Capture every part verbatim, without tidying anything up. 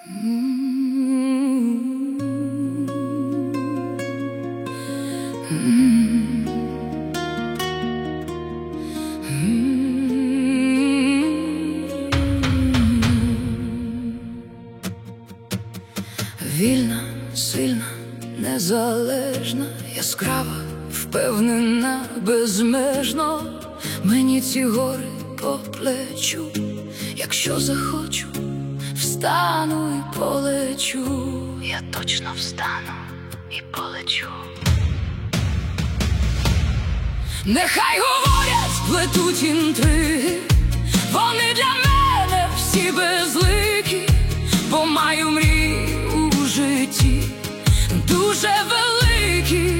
Вільна, сильна, незалежна, яскрава, впевнена, безмежно. Мені ці гори по плечу, якщо захочу, встану і полечу. Я точно встану і полечу. Нехай говорять, плетуть інтриги, вони для мене всі безликі, бо маю мрії у житті дуже великі.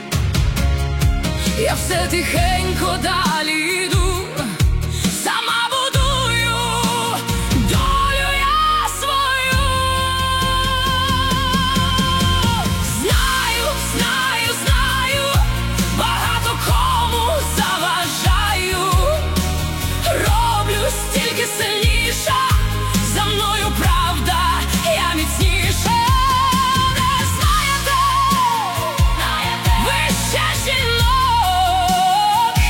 Я все тихенько далі йду, сама будую долю я свою. Знаю, знаю, знаю, багато кому заважаю, роблю стільки сильніша, за мною правда, я міцніша. Не знаєте, ви ще жінок,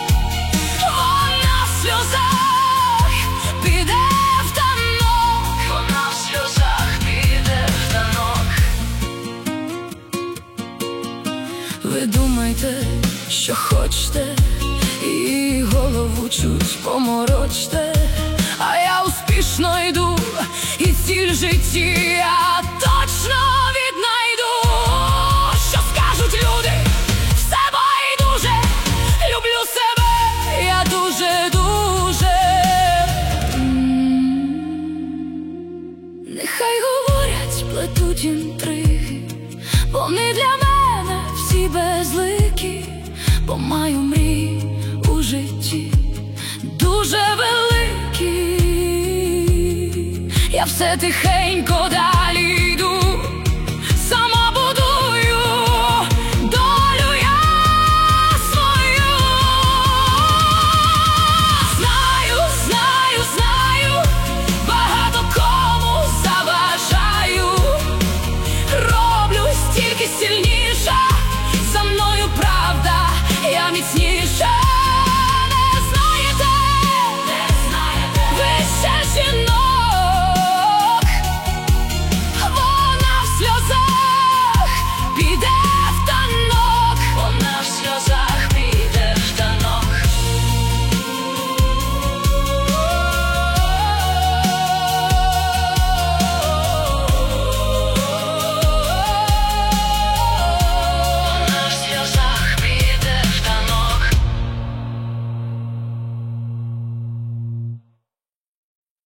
вона в сльозах піде в танок, вона в сльозах піде в танок. Ви думайте, що хочете, і голову чуть поморочте, а я успішно йду, і ціль житті я точно віднайду. Що скажуть люди, все байдуже, люблю себе я дуже-дуже. Нехай говорять, плетуть інтриги, вони для мене всі безликі, бо маю мрії у житті дуже великі. Я все тихенько далі